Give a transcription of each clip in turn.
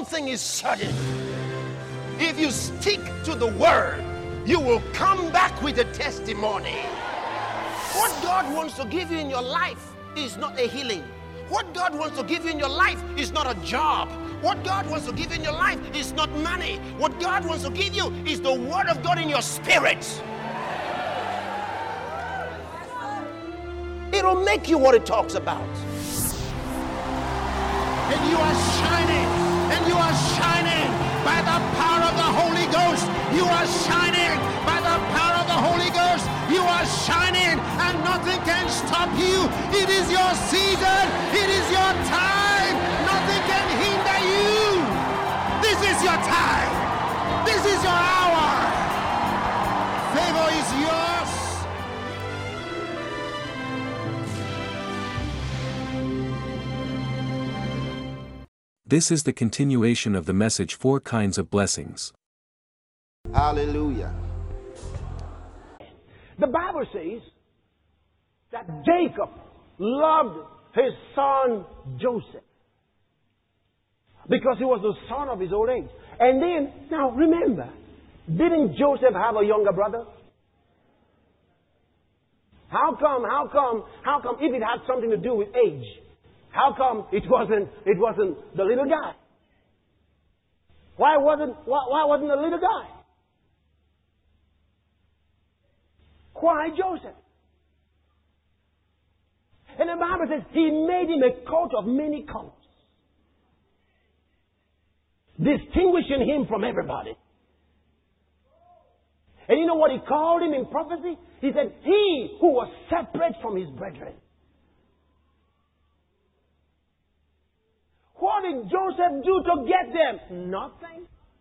thing is certain. If you stick to the word, you will come back with a testimony. What God wants to give you in your life is not a healing. What God wants to give you in your life is not a job. What God wants to give you in your life is not money. What God wants to give you is the word of God in your spirit. It'll make you what it talks about. And you are shining. And you are shining by the power of the Holy Ghost. You are shining by the power of the Holy Ghost. You are shining and nothing can stop you. It is your season. It is your time. Nothing can hinder you. This is your time. This is your hour. Favor is yours. This is the continuation of the message, 4 Kinds of Blessings. Hallelujah. The Bible says that Jacob loved his son Joseph because he was the son of his old age. And then, now remember, didn't Joseph have a younger brother? How come if it had something to do with age? How come it wasn't the little guy? Why wasn't the little guy? Why Joseph? And the Bible says he made him a coat of many colors, distinguishing him from everybody. And you know what he called him in prophecy? He said, he who was separate from his brethren. What did Joseph do to get them? Nothing.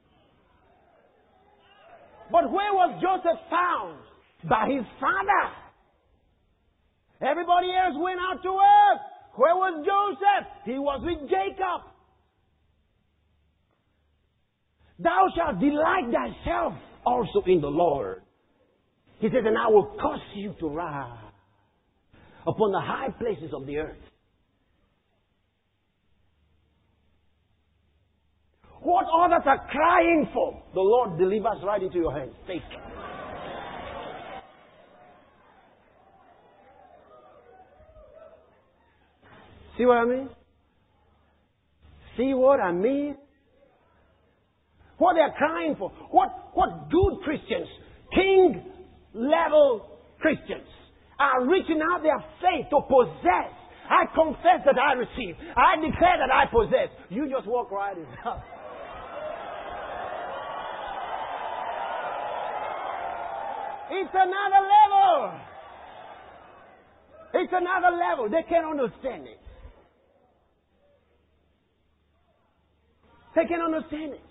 But where was Joseph found? By his father. Everybody else went out to work. Where was Joseph? He was with Jacob. Thou shalt delight thyself also in the Lord. He says, and I will cause you to ride upon the high places of the earth. What others are crying for, the Lord delivers right into your hands. Take it. See what I mean? See what I mean? What they're crying for. What good Christians, king-level Christians, are reaching out their faith to possess. I confess that I receive. I declare that I possess. You just walk right in. It's another level. It's another level. They can't understand it. They can't understand it.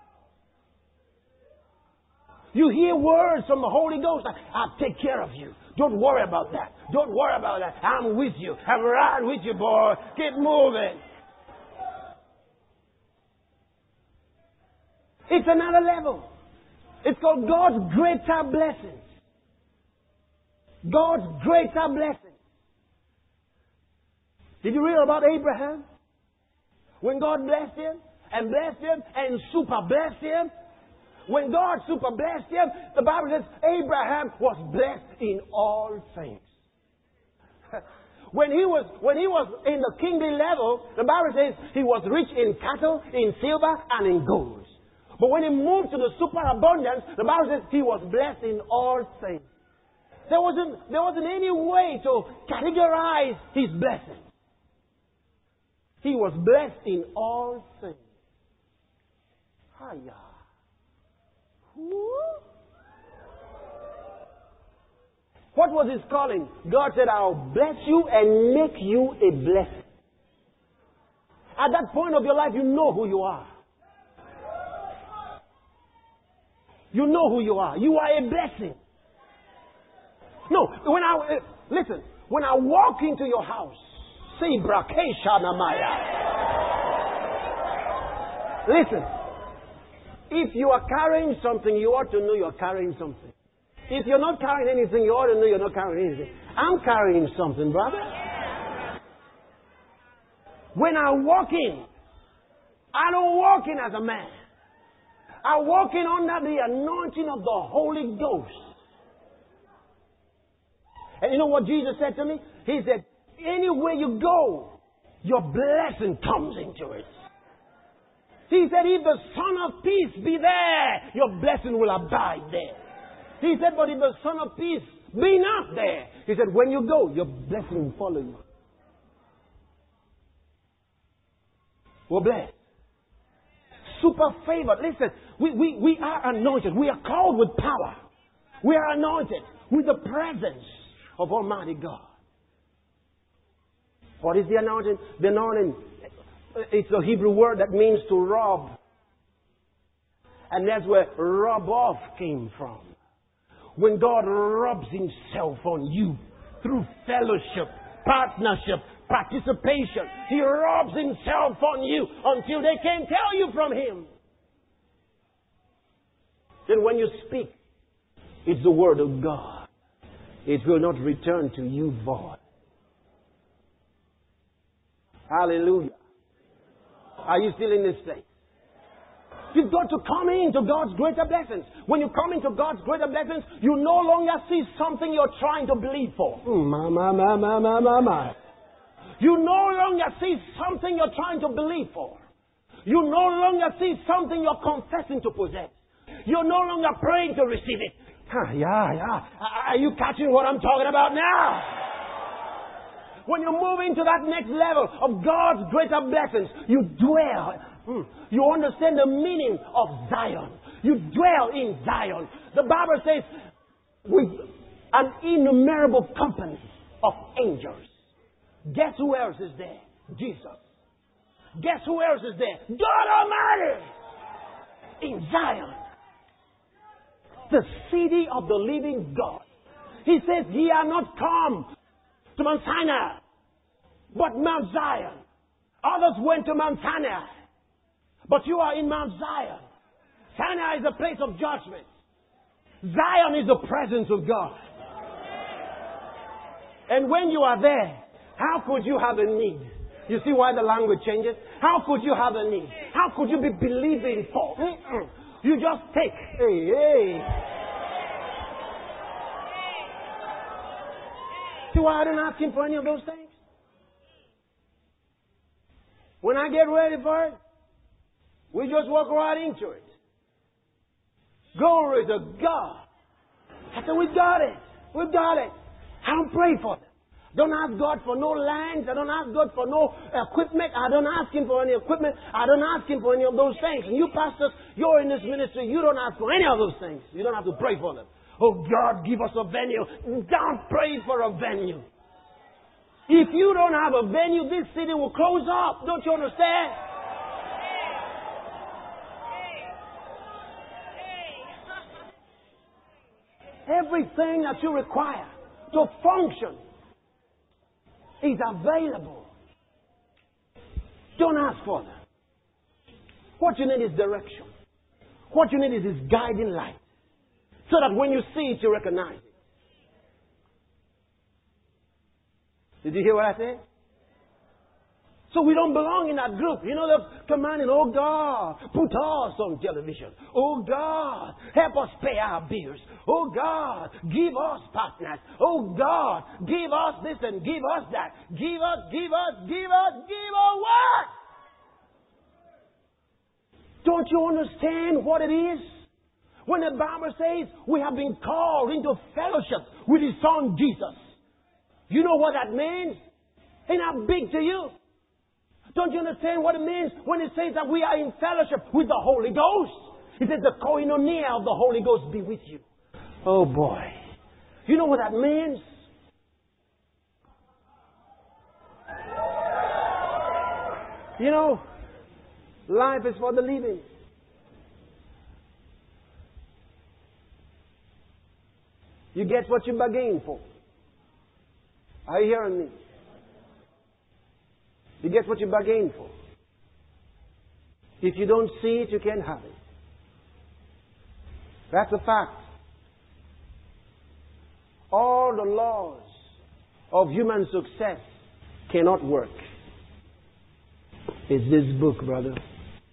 You hear words from the Holy Ghost like, I'll take care of you. Don't worry about that. Don't worry about that. I'm with you. I'm right with you, boy. Keep moving. It's another level. It's called God's greater blessings. God's greater blessings. Did you read about Abraham? When God blessed him and super blessed him. When God super blessed him, the Bible says Abraham was blessed in all things. When he was in the kingly level, the Bible says he was rich in cattle, in silver, and in gold. But when he moved to the superabundance, the Bible says he was blessed in all things. There wasn't any way to categorize his blessing. He was blessed in all things. Hiya. What was his calling? God said, I'll bless you and make you a blessing. At that point of your life, you know who you are. You know who you are. You are a blessing. No, listen, when I walk into your house, say Brakesha Namaya. Listen, if you are carrying something, you ought to know you're carrying something. If you're not carrying anything, you ought to know you're not carrying anything. I'm carrying something, brother. When I walk in, I don't walk in as a man. I walk in under the anointing of the Holy Ghost. And you know what Jesus said to me? He said, anywhere you go, your blessing comes into it. He said, if the Son of Peace be there, your blessing will abide there. He said, but if the Son of Peace be not there, he said, when you go, your blessing will follow you. We're blessed. Super favored. Listen, we are anointed. We are called with power. We are anointed with the presence of Almighty God. What is the anointing? The anointing, it's a Hebrew word that means to rob. And that's where rub off came from. When God rubs Himself on you through fellowship, partnership, participation, He rubs Himself on you until they can't tell you from Him. Then when you speak, it's the Word of God. It will not return to you void. Hallelujah. Are you still in this place? You've got to come into God's greater blessings. When you come into God's greater blessings, you no longer see something you're trying to believe for. You no longer see something you're trying to believe for. You no longer see something you're confessing to possess. You're no longer praying to receive it. Are you catching what I'm talking about now? When you move into that next level of God's greater blessings, you dwell. You understand the meaning of Zion. You dwell in Zion. The Bible says, with an innumerable company of angels. Guess who else is there? Jesus. Guess who else is there? God Almighty. In Zion. The city of the living God. He says, ye are not come to Mount Sinai, but Mount Zion. Others went to Mount Sinai, but you are in Mount Zion. Sinai is a place of judgment. Zion is the presence of God. And when you are there, how could you have a need? You see why the language changes? How could you have a need? How could you be believing for? You just take. See why I don't ask Him for any of those things? When I get ready for it, we just walk right into it. Glory to God. I said, we got it. We got it. I don't pray for them. Don't ask God for no lands. I don't ask God for no equipment. I don't ask Him for any equipment. I don't ask Him for any of those things. And you pastors, you're in this ministry, you don't ask for any of those things. You don't have to pray for them. Oh God, give us a venue. Don't pray for a venue. If you don't have a venue, this city will close up. Don't you understand? Everything that you require to function is available. Don't ask for them. What you need is direction. What you need is His guiding light. So that when you see it, you recognize it. Did you hear what I said? So we don't belong in that group. You know, they're commanding, oh God, put us on television. Oh God, help us pay our bills. Oh God, give us partners. Oh God, give us this and give us that. Give us what? Don't you understand what it is? When the Bible says we have been called into fellowship with His Son Jesus. You know what that means? Ain't that big to you? Don't you understand what it means when it says that we are in fellowship with the Holy Ghost? It says the koinonia of the Holy Ghost be with you. Oh boy. You know what that means? You know, life is for the living. You get what you bargain for. Are you hearing me? You get what you bargain for. If you don't see it, you can't have it. That's a fact. All the laws of human success cannot work. It's this book, brother.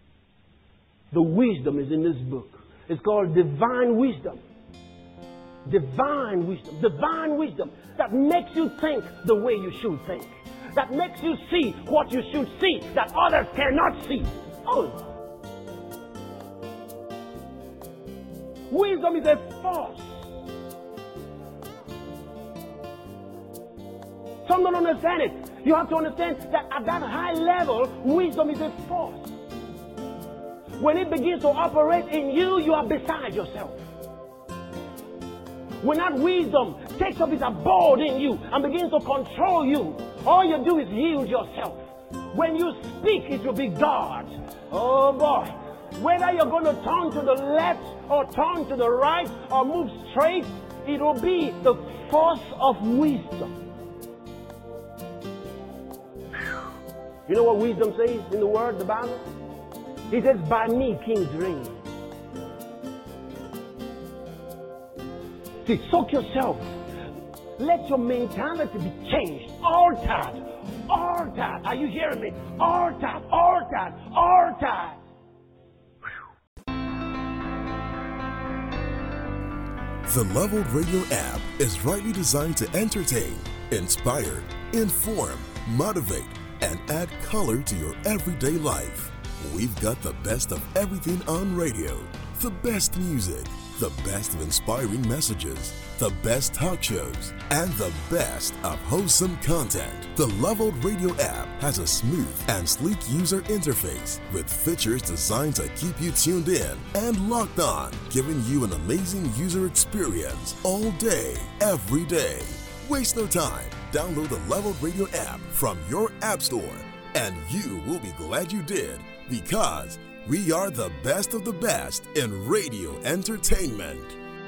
The wisdom is in this book. It's called divine wisdom. Divine wisdom. Divine wisdom that makes you think the way you should think. That makes you see what you should see that others cannot see. Oh. Wisdom is a force. Some don't understand it. You have to understand that at that high level, wisdom is a force. When it begins to operate in you, you are beside yourself. When that wisdom takes up its abode in you and begins to control you, all you do is yield yourself. When you speak, it will be God. Oh boy. Whether you're going to turn to the left or turn to the right or move straight, it will be the force of wisdom. You know what wisdom says in the Word, the Bible? It says, by me kings reign. See, soak yourself. Let your mentality be changed. Altered. Altered. Are you hearing me? Altered. Altered. Altered. The Leveled Radio app is rightly designed to entertain, inspire, inform, motivate, and add color to your everyday life. We've got the best of everything on radio, the best music, the best of inspiring messages, the best talk shows, and the best of wholesome content. The Leveled Radio app has a smooth and sleek user interface with features designed to keep you tuned in and locked on, giving you an amazing user experience all day, every day. Waste no time. Download the Leveled Radio app from your app store, and you will be glad you did, because we are the best of the best in radio entertainment.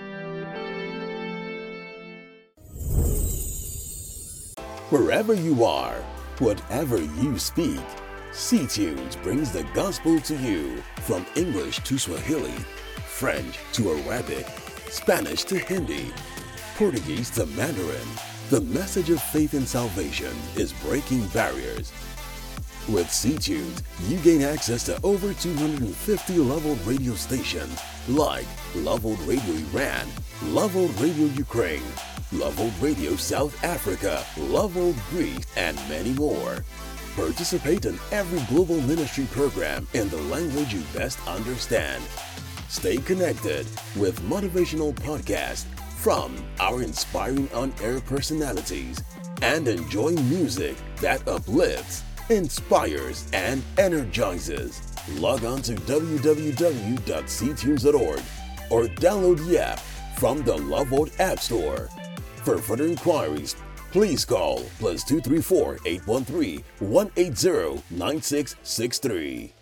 Wherever you are, whatever you speak, C-Tunes brings the gospel to you. From English to Swahili, French to Arabic, Spanish to Hindi, Portuguese to Mandarin, the message of faith and salvation is breaking barriers. With C-Tunes, you gain access to over 250 Leveled radio stations like Leveled Radio Iran, Leveled Radio Ukraine, Leveled Radio South Africa, Leveled Greece, and many more. Participate in every global ministry program in the language you best understand. Stay connected with motivational podcasts from our inspiring on-air personalities, and enjoy music that uplifts, inspires, and energizes. Log on to www.ctunes.org or download the app from the Leveled App Store. For further inquiries, please call +234 813 180 9663.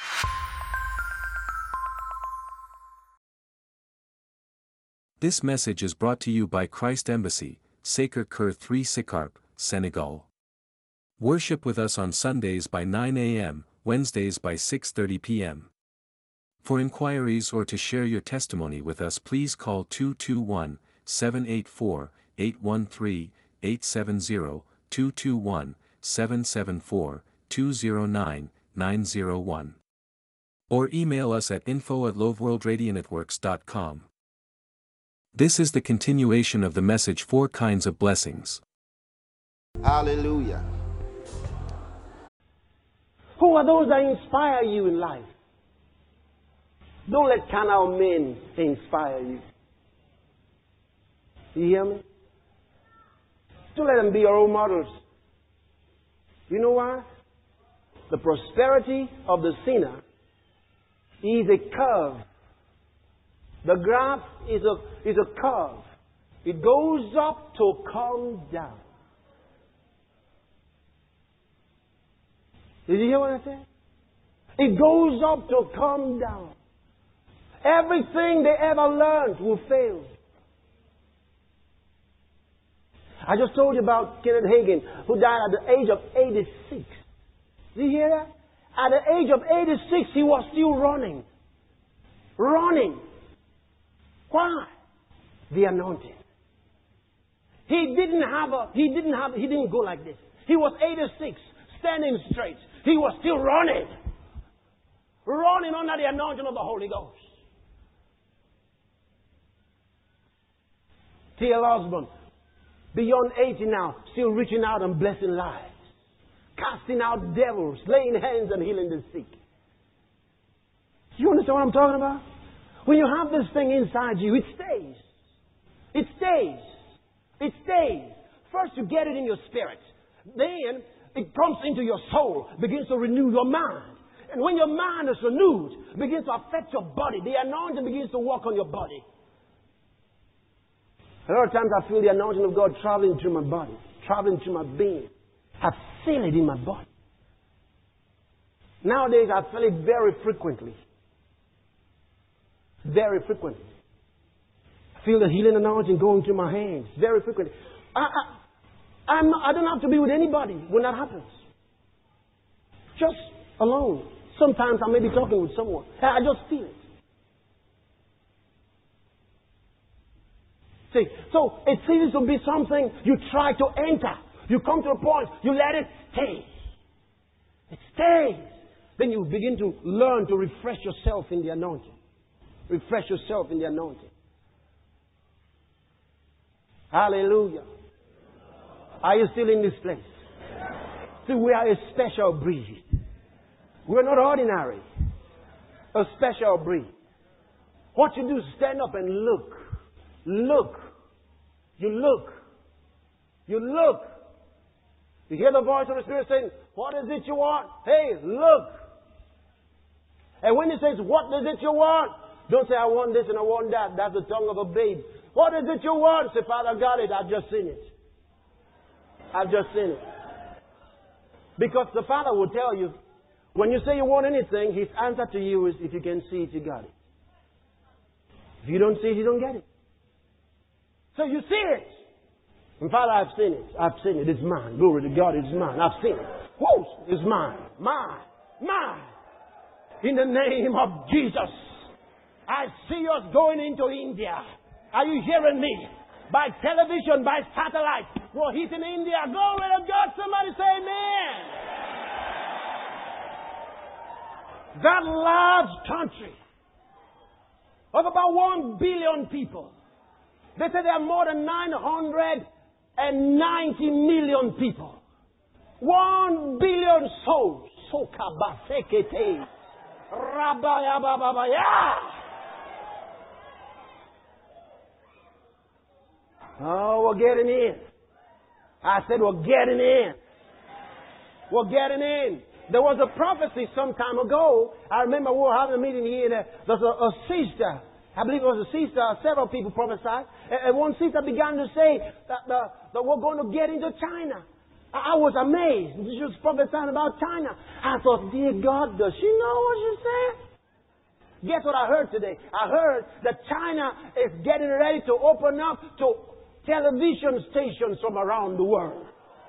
This message is brought to you by Christ Embassy, Sacré-Cœur 3 Sicap, Senegal. Worship with us on Sundays by 9 a.m., Wednesdays by 6:30 p.m. For inquiries or to share your testimony with us, please call 221-784-813-870, 221-774-209-901. Or email us at info@loveworldradionetworks.com. This is the continuation of the message 4 Kinds of Blessings. Hallelujah. Who are those that inspire you in life? Don't let carnal men inspire you. You hear me? Don't let them be your role models. You know why? The prosperity of the sinner is a curve. The graph is a curve. It goes up to come down. Did you hear what I said? It goes up to come down. Everything they ever learned will fail. I just told you about Kenneth Hagin, who died at the age of 86. Did you hear that? At the age of 86, he was still running. Running. Why? The anointing. He didn't go like this. He was 86, standing straight. He was still running. running under the anointing of the Holy Ghost. T.L. Osborne, beyond 80 now, still reaching out and blessing lives, casting out devils, laying hands and healing the sick. Do you understand what I'm talking about? When you have this thing inside you, it stays. It stays. It stays. First you get it in your spirit. Then it comes into your soul, begins to renew your mind. And when your mind is renewed, it begins to affect your body. The anointing begins to work on your body. A lot of times I feel the anointing of God traveling through my body, traveling through my being. I feel it in my body. Nowadays I feel it very frequently. Very frequently. I feel the healing anointing going through my hands very frequently. I don't have to be with anybody when that happens. Just alone. Sometimes I may be talking with someone. I just feel it. See, so it seems to be something you try to enter. You come to a point, you let it stay. It stays. Then you begin to learn to refresh yourself in the anointing. Refresh yourself in the anointing. Hallelujah. Are you still in this place? See, we are a special breed. We're not ordinary. A special breed. What you do is stand up and look. Look. You look. You look. You hear the voice of the Spirit saying, what is it you want? Hey, look. And when He says, what is it you want? Don't say, I want this and I want that. That's the tongue of a babe. What is it you want? Say, Father, I got it. I've just seen it. I've just seen it. Because the Father will tell you, when you say you want anything, His answer to you is, if you can see it, you got it. If you don't see it, you don't get it. So you see it. And Father, I've seen it. I've seen it. It's mine. Glory to God, it's mine. I've seen it. Whoa, it's mine. Mine. Mine. In the name of Jesus. I see us going into India. Are you hearing me? By television, by satellite. We're hitting India. Glory to God. Somebody say amen. That large country of about 1 billion people. They say there are more than 990 million people. 1 billion souls. Sokabasekete. Rabayababaya. Oh, we're getting in. I said we're getting in. We're getting in. There was a prophecy some time ago. I remember we were having a meeting here. There's a sister. I believe it was a sister. Several people prophesied. And one sister began to say that we're going to get into China. I was amazed. She was prophesying about China. I thought, dear God, does she know what she said? Guess what I heard today? I heard that China is getting ready to open up to television stations from around the world.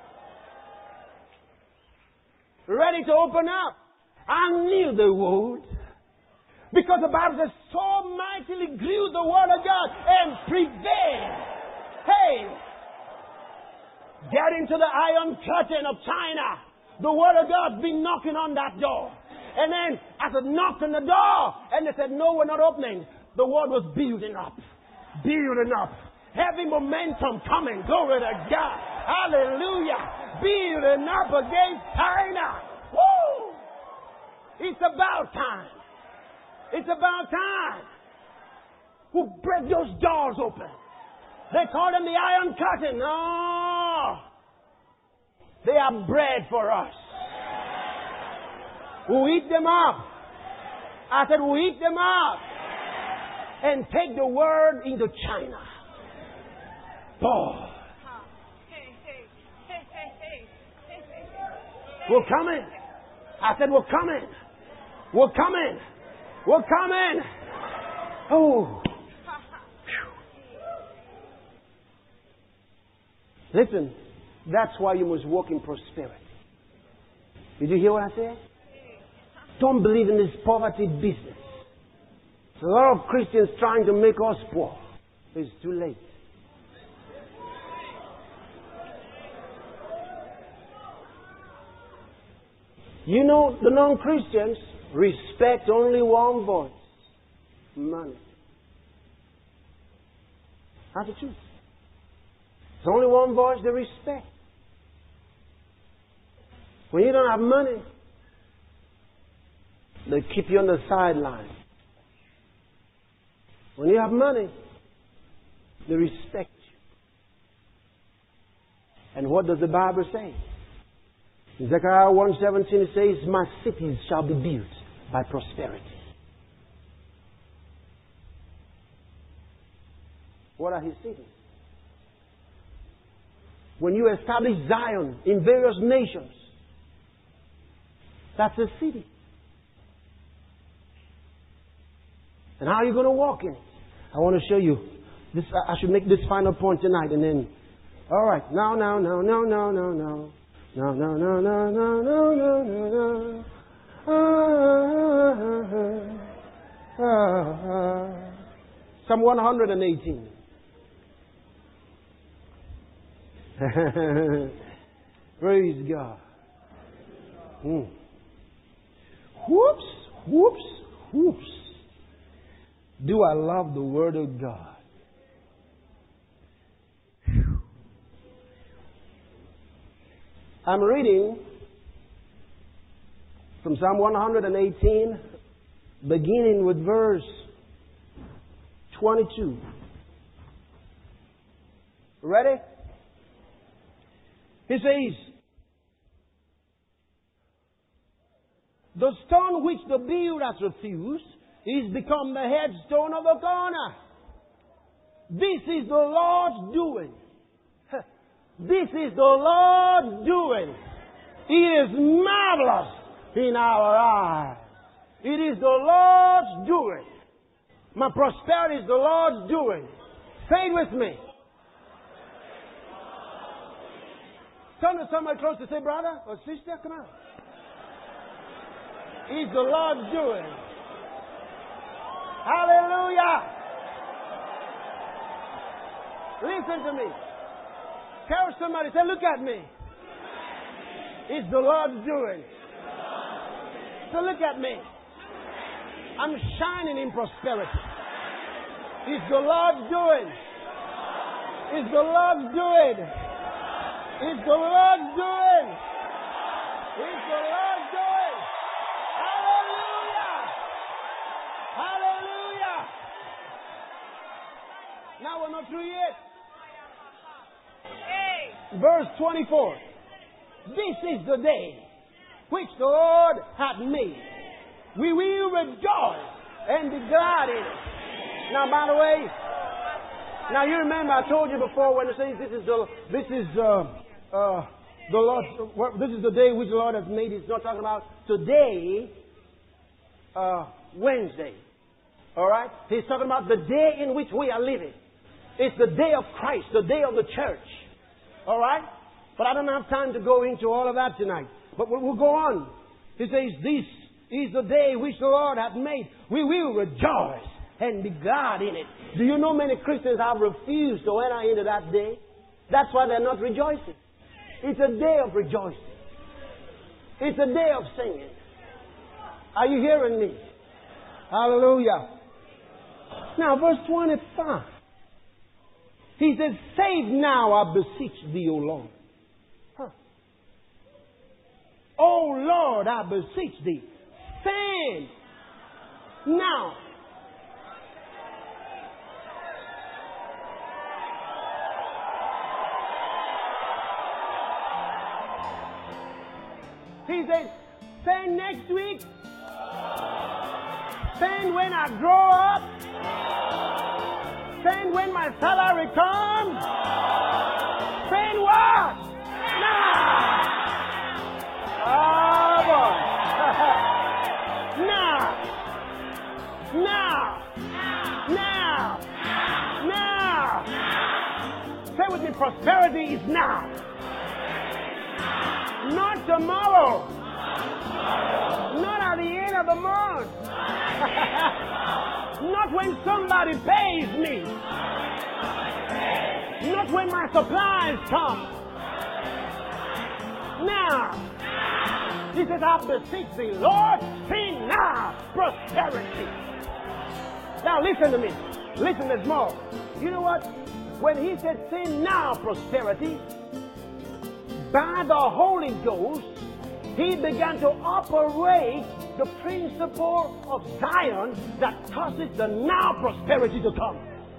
Ready to open up. I knew they would. Because the Bible says, so mightily grew the word of God and prevailed. Hey! Get into the iron curtain of China. The word of God's been knocking on that door. And then, as it knocked on the door, and they said, no, we're not opening. The word was building up. Building up. Heavy momentum coming. Glory to God. Hallelujah. Building up against China. Woo! It's about time. It's about time. We'll break those doors open. They call them the iron curtain. No. They are bread for us. We'll eat them up. I said we'll eat them up. And take the word into China. Boy. We're coming. I said we're coming. We're coming. We're coming. Oh. Listen, that's why you must walk in prosperity. Did you hear what I said? Don't believe in this poverty business. There's a lot of Christians trying to make us poor. It's too late. You know, the non-Christians, respect only one voice. Money. That's the truth. There's only one voice they respect. When you don't have money, they keep you on the sideline. When you have money, they respect you. And what does the Bible say? In Zechariah 1:17 it says, my cities shall be built by prosperity. What are His cities? When you establish Zion in various nations, that's a city. And how are you going to walk in it? I want to show you. This, I should make this final point tonight and then... All right. No. Psalm 118. Praise God. Whoops. Do I love the Word of God? I'm reading from Psalm 118, beginning with verse 22. Ready? He says, the stone which the builders refused is become the headstone of the corner. This is the Lord's doing. This is the Lord's doing. It is marvelous in our eyes. It is the Lord's doing. My prosperity is the Lord's doing. Say it with me. Turn to somebody close to say, brother or sister, come on. It's the Lord's doing. Hallelujah. Listen to me. Tell somebody, say, look at me. It's the Lord's doing. So look at me. I'm shining in prosperity. It's the Lord's doing. It's the Lord's doing. It's the Lord's doing. It's the Lord's doing. Hallelujah. Hallelujah. Now we're not through yet. Verse 24. This is the day which the Lord hath made. We will rejoice and be glad in it. Now, by the way, now you remember I told you before when it says this is the Lord. This is the day which the Lord has made. It's not talking about today, Wednesday. All right? He's talking about the day in which we are living. It's the day of Christ, the day of the church. All right? But I don't have time to go into all of that tonight. But we'll go on. He says, this is the day which the Lord hath made. We will rejoice and be glad in it. Do you know many Christians have refused to enter into that day? That's why they're not rejoicing. It's a day of rejoicing. It's a day of singing. Are you hearing me? Hallelujah. Now, verse 25. He says, save now, I beseech thee, O Lord. O Lord, I beseech thee. Save now. He says, send next week. Send when I grow up. Send when my salary comes. Send what? Now. Oh boy. Now. Say with me, prosperity is now. Not tomorrow. Not at the end of the month. Not when somebody pays me. Not when my supplies come. Now. He says, I beseech thee, Lord, send now prosperity. Now listen to me. Listen, there's more. You know what? When he said, send now prosperity, by the Holy Ghost, he began to operate the principle of Zion that causes the now prosperity to come.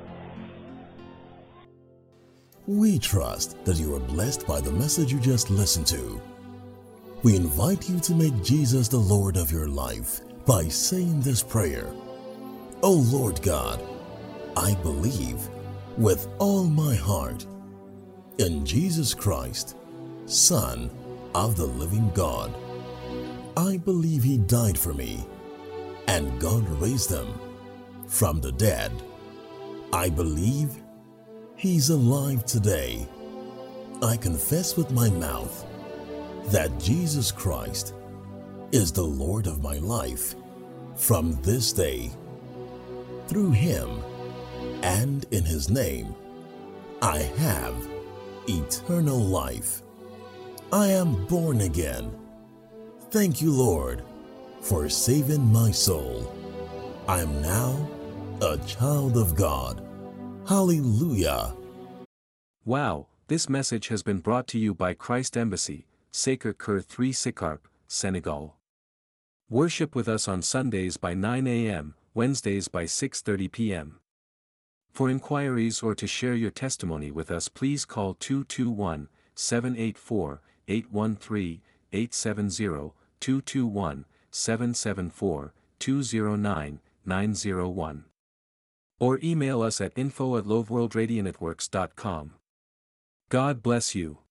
We trust that you are blessed by the message you just listened to. We invite you to make Jesus the Lord of your life by saying this prayer. O Lord God, I believe with all my heart in Jesus Christ, Son of the living God. I believe He died for me, and God raised Him from the dead. I believe He's alive today. I confess with my mouth that Jesus Christ is the Lord of my life from this day. Through Him and in His name, I have eternal life. I am born again. Thank you, Lord, for saving my soul. I am now a child of God. Hallelujah. Wow, this message has been brought to you by Christ Embassy, Sacré-Cœur 3 Sicarp, Senegal. Worship with us on Sundays by 9 a.m., Wednesdays by 6:30 p.m. For inquiries or to share your testimony with us, please call 221-784-813870, 221-774-209-901. Or email us at info@loveworldradionetworks.com. God bless you.